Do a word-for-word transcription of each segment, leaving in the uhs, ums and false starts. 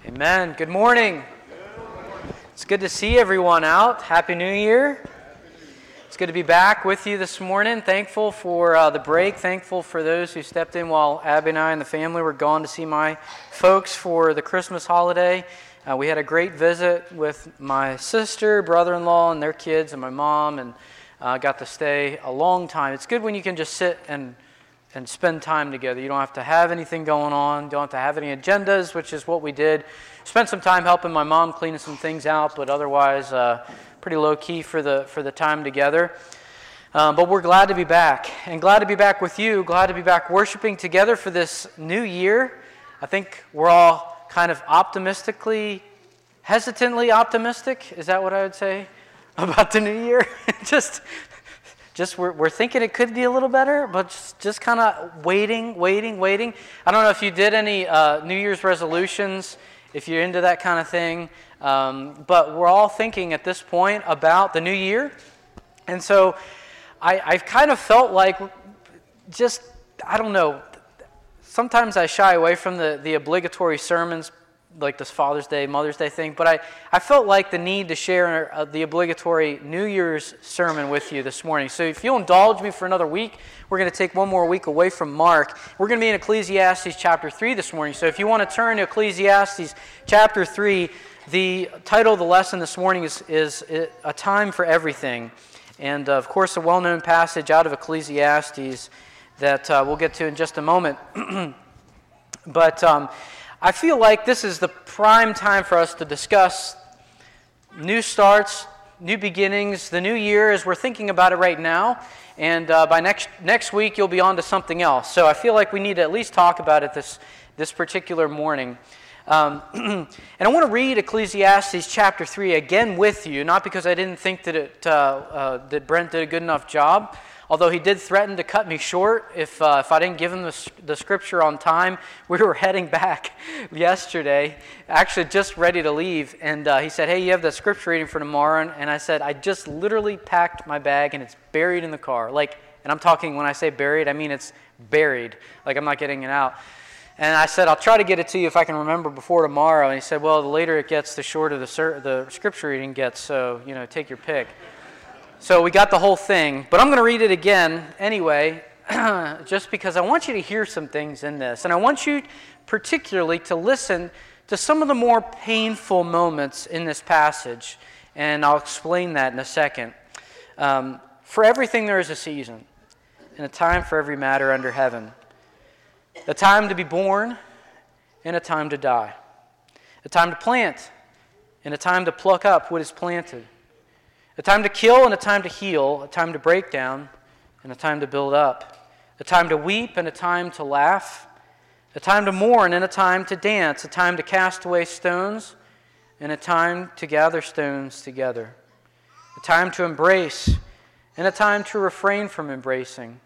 Amen. Good morning. It's good to see everyone out. Happy New Year. It's good to be back with you this morning. Thankful for uh, the break. Thankful for those who stepped in while Abby and I and the family were gone to see my folks for the Christmas holiday. Uh, we had a great visit with my sister, brother-in-law, and their kids, and my mom, and uh, got to stay a long time. It's good when you can just sit and and spend time together. You don't have to have anything going on. Don't have to have any agendas, which is what we did. Spent some time helping my mom cleaning some things out, but otherwise uh, pretty low-key for the for the time together. Um, but we're glad to be back, and glad to be back with you. Glad to be back worshiping together for this new year. I think we're all kind of optimistically, hesitantly optimistic. Is that what I would say about the new year? Just... Just we're, we're thinking it could be a little better, but just, just kind of waiting, waiting, waiting. I don't know if you did any uh, New Year's resolutions, if you're into that kind of thing, um, but we're all thinking at this point about the new year. And so I, I've kind of felt like just, I don't know, sometimes I shy away from the, the obligatory sermons, like this Father's Day, Mother's Day thing, but I, I felt like the need to share uh, the obligatory New Year's sermon with you this morning. So if you'll indulge me for another week, we're going to take one more week away from Mark. We're going to be in Ecclesiastes chapter three this morning. So if you want to turn to Ecclesiastes chapter three, the title of the lesson this morning is, is A Time for Everything. And uh, of course, a well-known passage out of Ecclesiastes that uh, we'll get to in just a moment. but... Um, I feel like this is the prime time for us to discuss new starts, new beginnings, the new year as we're thinking about it right now. And uh, by next next week, you'll be on to something else. So I feel like we need to at least talk about it this, this particular morning. Um, and I want to read Ecclesiastes chapter three again with you, not because I didn't think that, it, uh, uh, that Brent did a good enough job, although he did threaten to cut me short if uh, if I didn't give him the, the scripture on time. We were heading back yesterday, actually just ready to leave, and uh, he said, hey, you have the scripture reading for tomorrow, and I said, I just literally packed my bag, and it's buried in the car. Like, and I'm talking, when I say buried, I mean it's buried. Like, I'm not getting it out. And I said, I'll try to get it to you if I can remember before tomorrow. And he said, well, the later it gets, the shorter the, the scripture reading gets, so, you know, take your pick. So we got the whole thing, but I'm going to read it again anyway, just because I want you to hear some things in this. And I want you particularly to listen to some of the more painful moments in this passage, and I'll explain that in a second. Um, for everything there is a season, and a time for every matter under heaven. A time to be born, and a time to die. A time to plant, and a time to pluck up what is planted. A time to kill and a time to heal, a time to break down and a time to build up, a time to weep and a time to laugh, a time to mourn and a time to dance, a time to cast away stones and a time to gather stones together, a time to embrace and a time to refrain from embracing,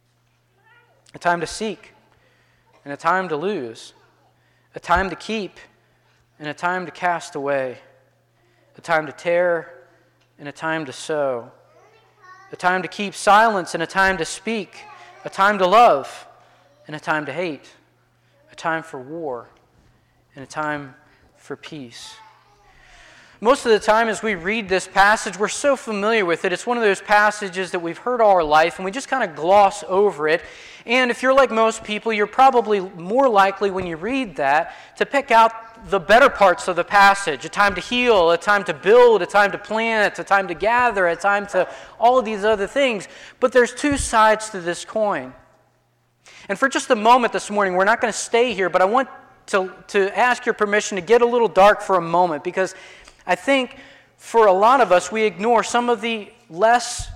a time to seek and a time to lose, a time to keep and a time to cast away, a time to tear and a time to sow, a time to keep silence and a time to speak, a time to love and a time to hate, a time for war and a time for peace. Most of the time as we read this passage, we're so familiar with it. It's one of those passages that we've heard all our life, and we just kind of gloss over it. And if you're like most people, you're probably more likely when you read that to pick out the better parts of the passage. A time to heal, a time to build, a time to plant, a time to gather, a time to all of these other things. But there's two sides to this coin. And for just a moment this morning, we're not going to stay here, but I want to, to ask your permission to get a little dark for a moment, because I think for a lot of us, we ignore some of the less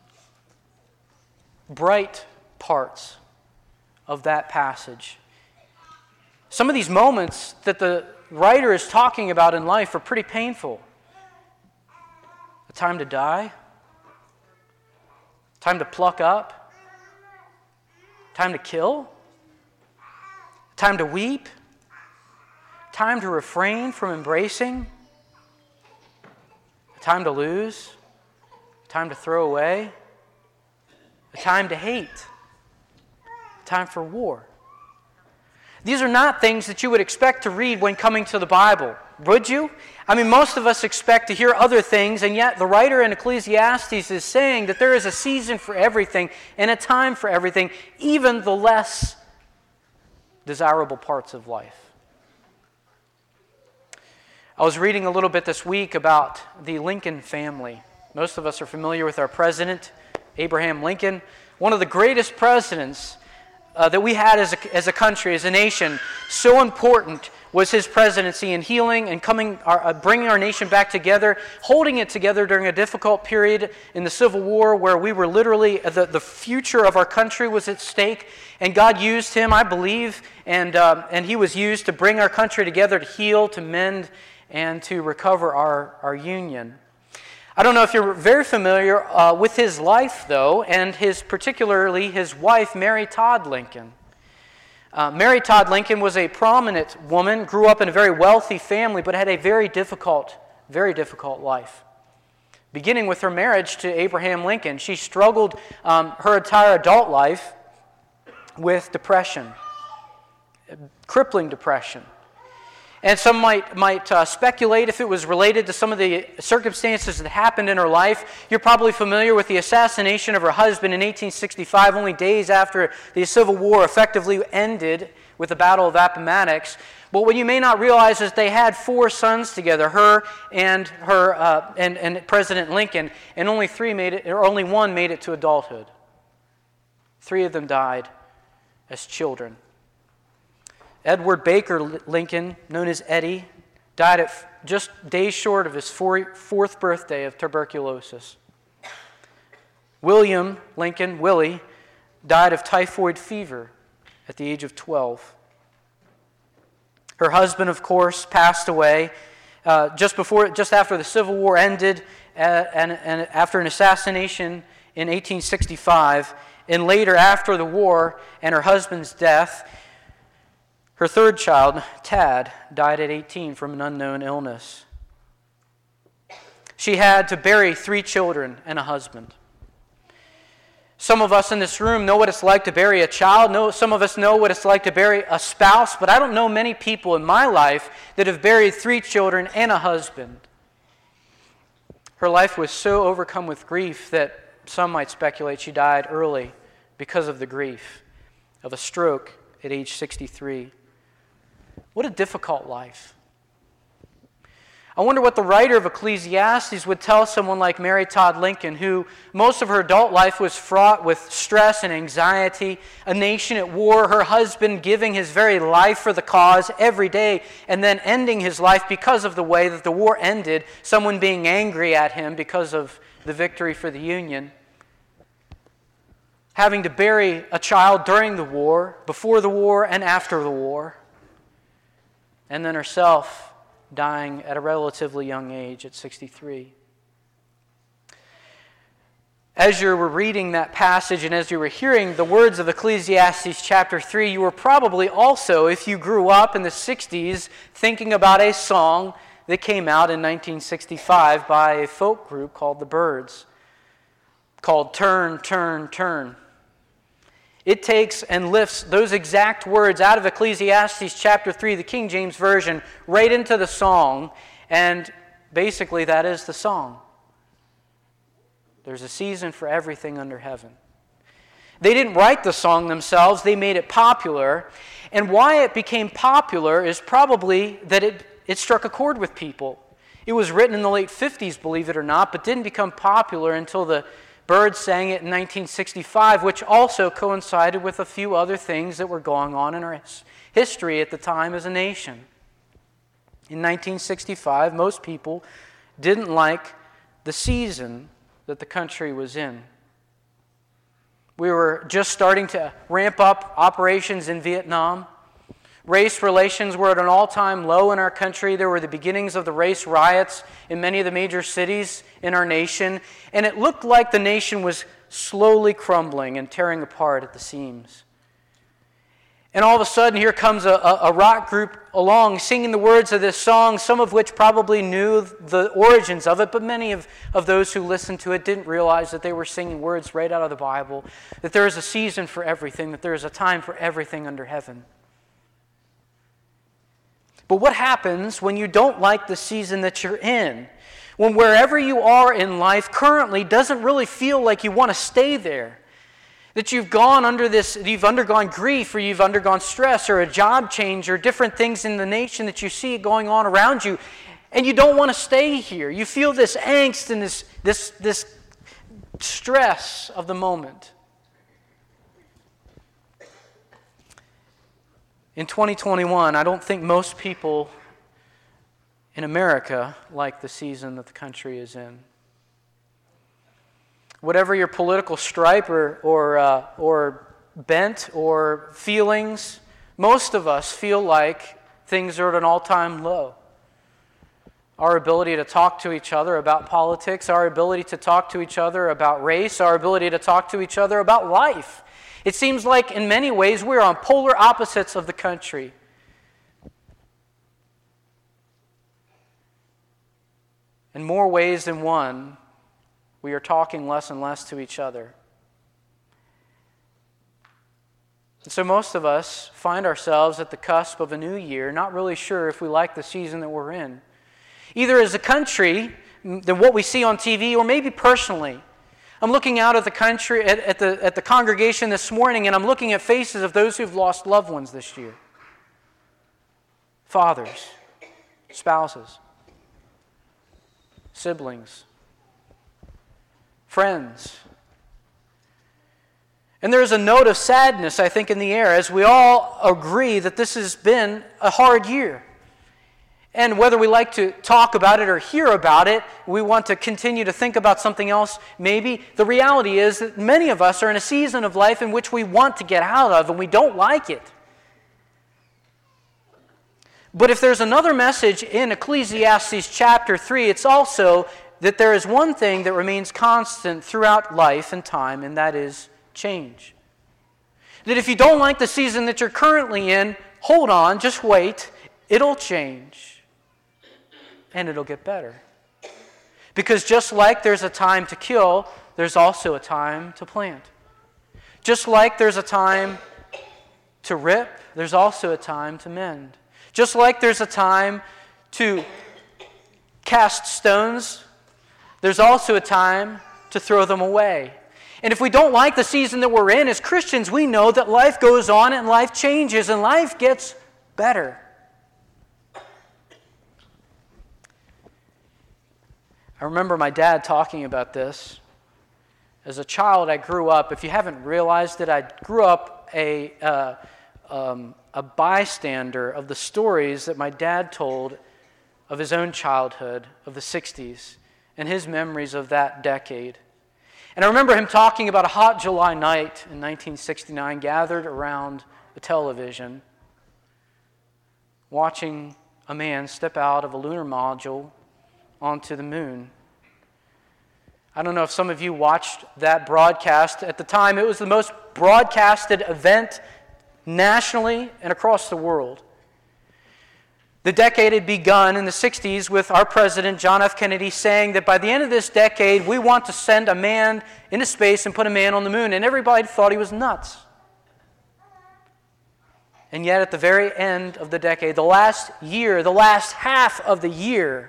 bright parts of that passage. Some of these moments that the writer is talking about in life are pretty painful. A time to die, time to pluck up, time to kill, time to weep, time to refrain from embracing, a time to lose, a time to throw away, a time to hate, a time for war. These are not things that you would expect to read when coming to the Bible, would you? I mean, most of us expect to hear other things, and yet the writer in Ecclesiastes is saying that there is a season for everything and a time for everything, even the less desirable parts of life. I was reading a little bit this week about the Lincoln family. Most of us are familiar with our president, Abraham Lincoln, one of the greatest presidents uh, that we had as a, as a country, as a nation. So important was his presidency in healing and coming, our, uh, bringing our nation back together, holding it together during a difficult period in the Civil War where we were literally, the, the future of our country was at stake. And God used him, I believe, and, um, and he was used to bring our country together, to heal, to mend, and to recover our, our union. I don't know if you're very familiar uh, with his life, though, and his particularly his wife, Mary Todd Lincoln. Uh, Mary Todd Lincoln was a prominent woman, grew up in a very wealthy family, but had a very difficult, very difficult life. Beginning with her marriage to Abraham Lincoln, she struggled um, her entire adult life with depression, crippling depression. And some might, might uh, speculate if it was related to some of the circumstances that happened in her life. You're probably familiar with the assassination of her husband in eighteen sixty-five, only days after the Civil War effectively ended with the Battle of Appomattox. But what you may not realize is they had four sons together, her and her uh, and, and President Lincoln, and only three made it, or only one made it to adulthood. Three of them died as children. Edward Baker Lincoln, known as Eddie, died at just days short of his fourth birthday of tuberculosis. William Lincoln, Willie, died of typhoid fever at the age of twelve. Her husband, of course, passed away uh, just before, just after the Civil War ended, uh, and, and after an assassination in eighteen sixty-five, and later after the war and her husband's death. Her third child, Tad, died at eighteen from an unknown illness. She had to bury three children and a husband. Some of us in this room know what it's like to bury a child. No, some of us know what it's like to bury a spouse, but I don't know many people in my life that have buried three children and a husband. Her life was so overcome with grief that some might speculate she died early because of the grief of a stroke at age sixty-three. What a difficult life. I wonder what the writer of Ecclesiastes would tell someone like Mary Todd Lincoln, who most of her adult life was fraught with stress and anxiety, a nation at war, her husband giving his very life for the cause every day, and then ending his life because of the way that the war ended, someone being angry at him because of the victory for the Union. Having to bury a child during the war, before the war, and after the war. And then herself dying at a relatively young age at sixty-three. As you were reading that passage and as you were hearing the words of Ecclesiastes chapter three, you were probably also, if you grew up in the sixties, thinking about a song that came out in nineteen sixty-five by a folk group called the Byrds, called Turn, Turn, Turn. It takes and lifts those exact words out of Ecclesiastes chapter three, the King James Version, right into the song, and basically that is the song. There's a season for everything under heaven. They didn't write the song themselves, they made it popular, and why it became popular is probably that it, it struck a chord with people. It was written in the late fifties, believe it or not, but didn't become popular until the Byrds sang it in nineteen sixty-five, which also coincided with a few other things that were going on in our history at the time as a nation. In nineteen sixty-five, most people didn't like the season that the country was in. We were just starting to ramp up operations in Vietnam. Race relations were at an all-time low in our country. There were the beginnings of the race riots in many of the major cities in our nation, and it looked like the nation was slowly crumbling and tearing apart at the seams. And all of a sudden, here comes a, a, a rock group along singing the words of this song, some of which probably knew the origins of it, but many of, of those who listened to it didn't realize that they were singing words right out of the Bible, that there is a season for everything, that there is a time for everything under heaven. But what happens when you don't like the season that you're in? When wherever you are in life currently doesn't really feel like you want to stay there? That you've gone under this, you've undergone grief, or you've undergone stress, or a job change, or different things in the nation that you see going on around you, and you don't want to stay here. You feel this angst and this, this, this stress of the moment. In twenty twenty-one, I don't think most people in America like the season that the country is in. Whatever your political stripe or, or, uh, or bent or feelings, most of us feel like things are at an all-time low. Our ability to talk to each other about politics, our ability to talk to each other about race, our ability to talk to each other about life. It seems like in many ways we're on polar opposites of the country. In more ways than one, we are talking less and less to each other. And so most of us find ourselves at the cusp of a new year, not really sure if we like the season that we're in. Either as a country, than what we see on T V, or maybe personally. I'm looking out at the country, at, at the at the congregation this morning, and I'm looking at faces of those who've lost loved ones this year. Fathers, spouses, siblings, friends. And there's a note of sadness, I think, in the air as we all agree that this has been a hard year. And whether we like to talk about it or hear about it, we want to continue to think about something else, maybe. The reality is that many of us are in a season of life in which we want to get out of and we don't like it. But if there's another message in Ecclesiastes chapter three, it's also that there is one thing that remains constant throughout life and time, and that is change. That if you don't like the season that you're currently in, hold on, just wait. It'll change. And it'll get better. Because just like there's a time to kill, there's also a time to plant. Just like there's a time to rip, there's also a time to mend. Just like there's a time to cast stones, there's also a time to throw them away. And if we don't like the season that we're in as Christians, we know that life goes on and life changes and life gets better. I remember my dad talking about this. As a child, I grew up, if you haven't realized it, I grew up a, uh, um, a bystander of the stories that my dad told of his own childhood, of the sixties, and his memories of that decade. And I remember him talking about a hot July night in nineteen sixty-nine, gathered around the television, watching a man step out of a lunar module onto the moon. I don't know if some of you watched that broadcast. At the time, it was the most broadcasted event nationally and across the world. The decade had begun in the sixties with our president, John F. Kennedy, saying that by the end of this decade, we want to send a man into space and put a man on the moon. And everybody thought he was nuts. And yet at the very end of the decade, the last year, the last half of the year,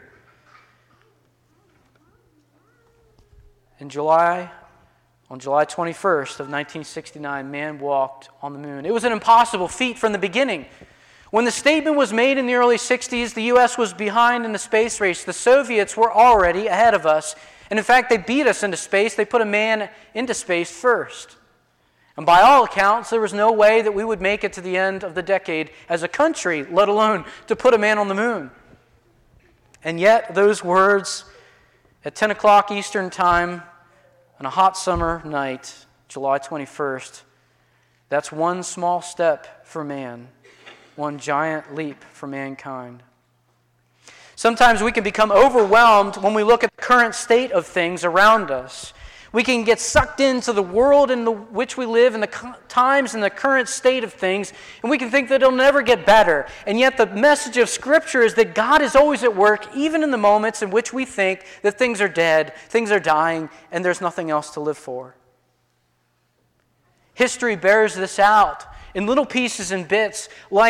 in July, on July twenty-first of nineteen sixty-nine, man walked on the moon. It was an impossible feat from the beginning. When the statement was made in the early sixties, the U S was behind in the space race. The Soviets were already ahead of us. And in fact, they beat us into space. They put a man into space first. And by all accounts, there was no way that we would make it to the end of the decade as a country, let alone to put a man on the moon. And yet, those words at ten o'clock Eastern Time on a hot summer night, July twenty-first, that's one small step for man, one giant leap for mankind. Sometimes we can become overwhelmed when we look at the current state of things around us. We can get sucked into the world in the, which we live, and the times and the current state of things, and we can think that it'll never get better. And yet the message of Scripture is that God is always at work, even in the moments in which we think that things are dead, things are dying, and there's nothing else to live for. History bears this out in little pieces and bits, like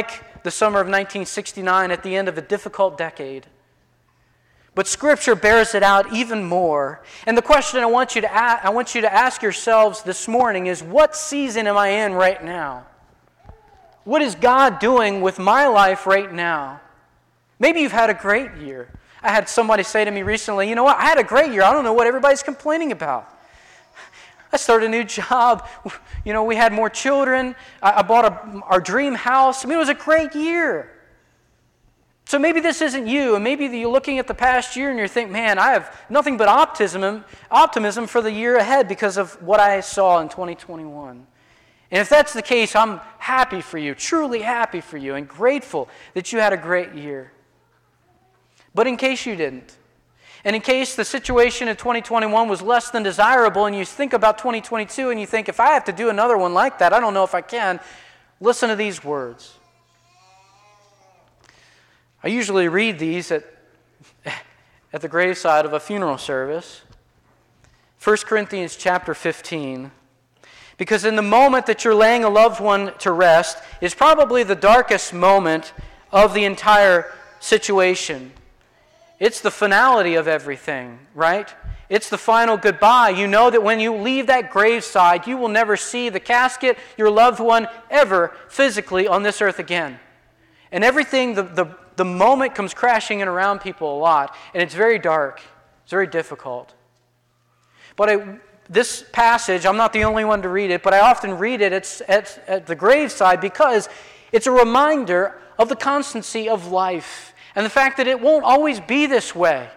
the summer of nineteen sixty-nine at the end of a difficult decade. But Scripture bears it out even more. And the question I want you to ask, I want you to ask yourselves this morning is, what season am I in right now? What is God doing with my life right now? Maybe you've had a great year. I had somebody say to me recently, you know what, I had a great year. I don't know what everybody's complaining about. I started a new job. You know, we had more children. I, I bought a, our dream house. I mean, it was a great year. So maybe this isn't you, and maybe you're looking at the past year and you think, man, I have nothing but optimism, optimism for the year ahead because of what I saw in twenty twenty-one. And if that's the case, I'm happy for you, truly happy for you, and grateful that you had a great year. But in case you didn't, and in case the situation in twenty twenty-one was less than desirable, and you think about twenty twenty-two and you think, if I have to do another one like that, I don't know if I can, listen to these words. I usually read these at, at the graveside of a funeral service. First Corinthians chapter fifteen. Because in the moment that you're laying a loved one to rest is probably the darkest moment of the entire situation. It's the finality of everything, right? It's the final goodbye. You know that when you leave that graveside, you will never see the casket, your loved one, ever physically on this earth again. And everything, the, the, the moment comes crashing in around people a lot, and it's very dark. It's very difficult. But I... This passage, I'm not the only one to read it, but I often read it at, at, at the graveside because it's a reminder of the constancy of life and the fact that it won't always be this way.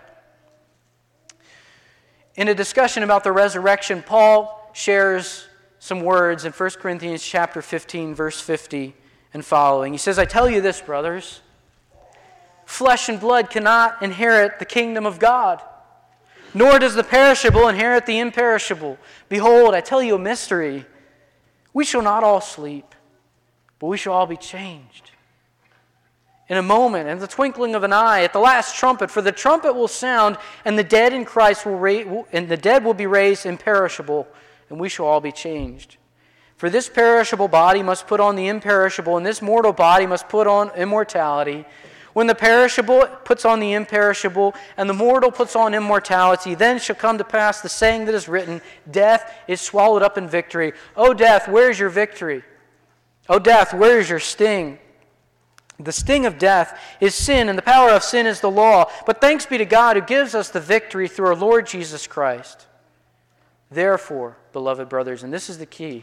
In a discussion about the resurrection, Paul shares some words in First Corinthians chapter fifteen, verse fifty and following. He says, I tell you this, brothers, flesh and blood cannot inherit the kingdom of God, nor does the perishable inherit the imperishable. Behold, I tell you a mystery. We shall not all sleep, but we shall all be changed. In a moment, in the twinkling of an eye, at the last trumpet, for the trumpet will sound, and the dead in Christ will ra- and the dead will be raised imperishable, and we shall all be changed. For this perishable body must put on the imperishable, and this mortal body must put on immortality. When the perishable puts on the imperishable, and the mortal puts on immortality, then shall come to pass the saying that is written, death is swallowed up in victory. O death, where is your victory? O death, where is your sting? The sting of death is sin, and the power of sin is the law. But thanks be to God who gives us the victory through our Lord Jesus Christ. Therefore, beloved brothers, and this is the key,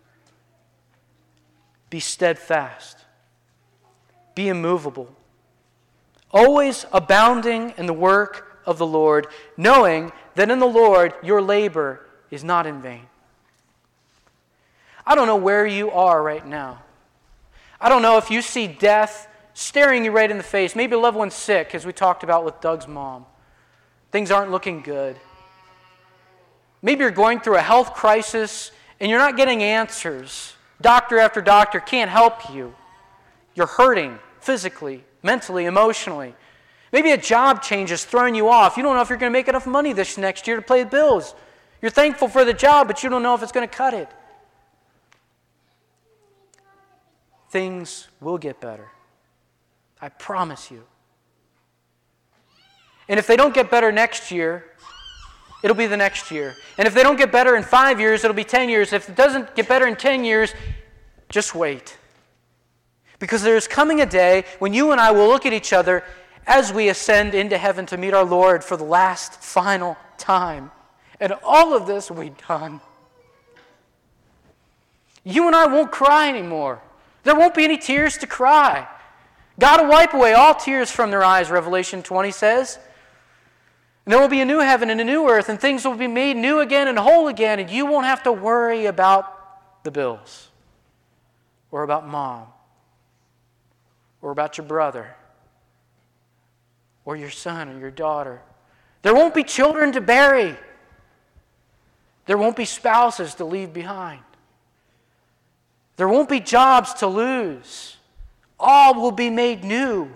be steadfast, be immovable, always abounding in the work of the Lord, knowing that in the Lord your labor is not in vain. I don't know where you are right now. I don't know if you see death staring you right in the face. Maybe a loved one's sick, as we talked about with Doug's mom. Things aren't looking good. Maybe you're going through a health crisis and you're not getting answers. Doctor after doctor can't help you. You're hurting physically, mentally, emotionally. Maybe a job change is throwing you off. You don't know if you're going to make enough money this next year to pay the bills. You're thankful for the job, but you don't know if it's going to cut it. Things will get better. I promise you. And if they don't get better next year, it'll be the next year. And if they don't get better in five years, it'll be ten years. If it doesn't get better in ten years, just wait. Because there is coming a day when you and I will look at each other as we ascend into heaven to meet our Lord for the last, final time. And all of this will be done. You and I won't cry anymore. There won't be any tears to cry. God will wipe away all tears from their eyes, Revelation twenty says. And there will be a new heaven and a new earth, and things will be made new again and whole again, and you won't have to worry about the bills, or about mom, or about your brother, or your son or your daughter. There won't be children to bury. There won't be spouses to leave behind. There won't be jobs to lose. All will be made new.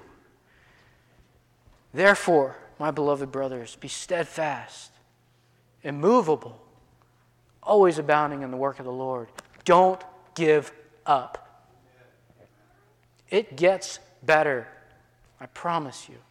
Therefore, my beloved brothers, be steadfast, immovable, always abounding in the work of the Lord. Don't give up. It gets better. I promise you.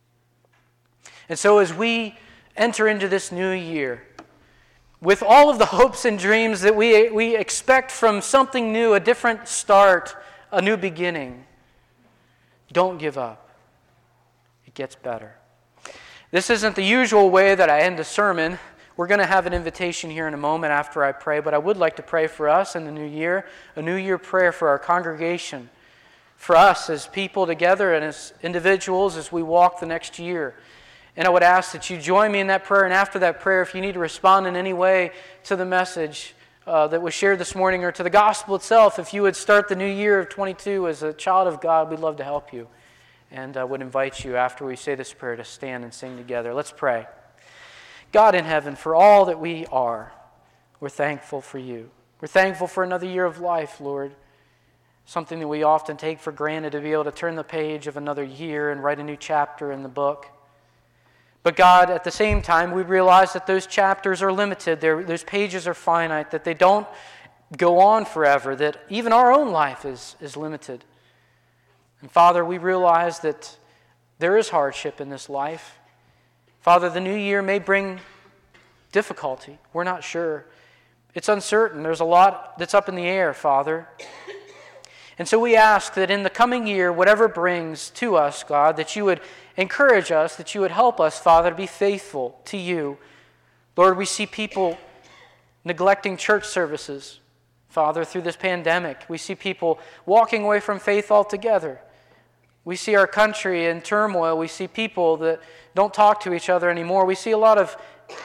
And so as we enter into this new year, with all of the hopes and dreams that we, we expect from something new, a different start, a new beginning, don't give up. It gets better. This isn't the usual way that I end a sermon. We're going to have an invitation here in a moment after I pray, but I would like to pray for us in the new year, a new year prayer for our congregation, for us as people together and as individuals as we walk the next year. And I would ask that you join me in that prayer, and after that prayer, if you need to respond in any way to the message uh, that was shared this morning or to the gospel itself, if you would start the new year of twenty-two as a child of God, we'd love to help you. And I would invite you, after we say this prayer, to stand and sing together. Let's pray. God in heaven, for all that we are, we're thankful for you. We're thankful for another year of life, Lord. Something that we often take for granted, to be able to turn the page of another year and write a new chapter in the book. But God, at the same time, we realize that those chapters are limited. They're, those pages are finite, that they don't go on forever, that even our own life is, is limited. And Father, we realize that there is hardship in this life. Father, the new year may bring difficulty. We're not sure. It's uncertain. There's a lot that's up in the air, Father. And so we ask that in the coming year, whatever brings to us, God, that you would encourage us, that you would help us, Father, to be faithful to you. Lord, we see people neglecting church services, Father, through this pandemic. We see people walking away from faith altogether. We see our country in turmoil. We see people that don't talk to each other anymore. We see a lot of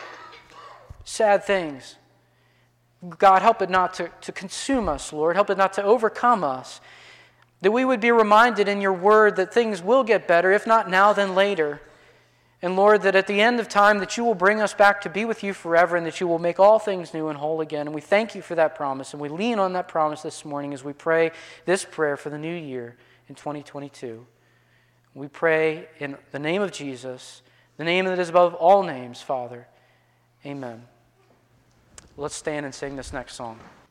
sad things. God, help it not to, to consume us, Lord. Help it not to overcome us. That we would be reminded in your word that things will get better, if not now, then later. And Lord, that at the end of time that you will bring us back to be with you forever, and that you will make all things new and whole again. And we thank you for that promise, and we lean on that promise this morning as we pray this prayer for the new year in twenty twenty-two. We pray in the name of Jesus, the name that is above all names, Father. Amen. Let's stand and sing this next song.